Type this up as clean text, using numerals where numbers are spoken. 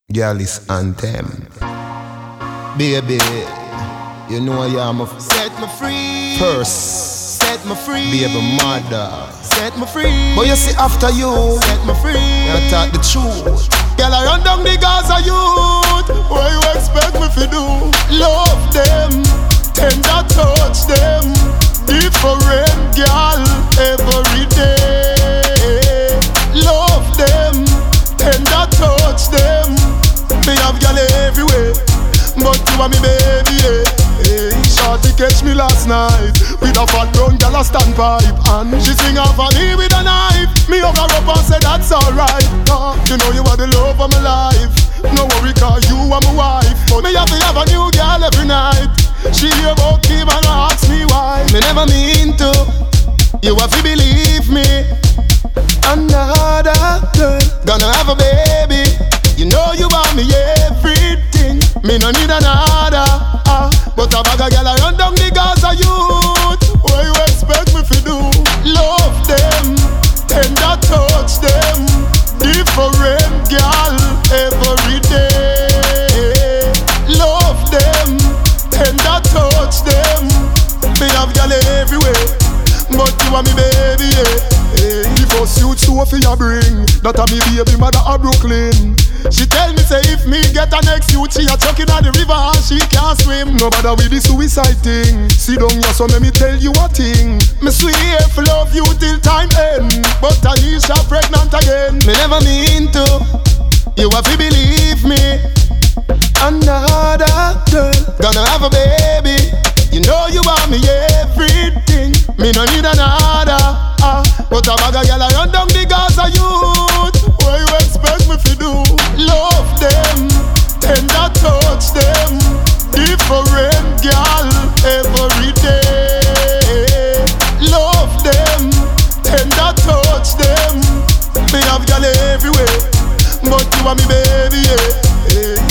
Girl is anthem. Baby, you know I am a Set me free. first. Set me free. Baby mother. Set me free. But you see after you, Set me free. you talk the truth. Girl, I run down the Gaza youth. What you expect me to do? Love them, tender touch them. Different girl every day. Love them, tender touch them. Me have girl everywhere, but you are me baby, yeah. Hey, shorty catch me last night with a fat brown girl a standpipe, and she swing off on me with a knife. Me hug her up and say that's alright. You know you are the love of my life. No worry 'cause you are my wife. But me have to have a new girl every night. She hear about Kim and ask me why. Me never mean to. You have to believe me. Another girl gonna have a baby. You know you want me everything. Me no need another. But a bag of girl I run down the Gaza youth. What you expect me to do? Love them, tender touch them. Different girl every day. Love them, tender touch them. Me have girl everywhere, but you are me baby, yeah. Hey, the first youth Sophia bring that a me baby mother a Brooklyn. She tell me say if me get a next youth, she a chucking at the river and she can't swim. No bother with the suicide thing. Sit down here so let me tell you a thing. Me swear for love you till time end, but Alicia pregnant again. Me never mean to. You have to believe me. Another girl gonna have a baby. You know you want me everything. Me no need another. But a bag of girl I run down the Gaza youth. What you expect me to do? Love them, tender touch them. Different girl every day. Love them, tender touch them. Me have girl everywhere, but you are me baby, yeah.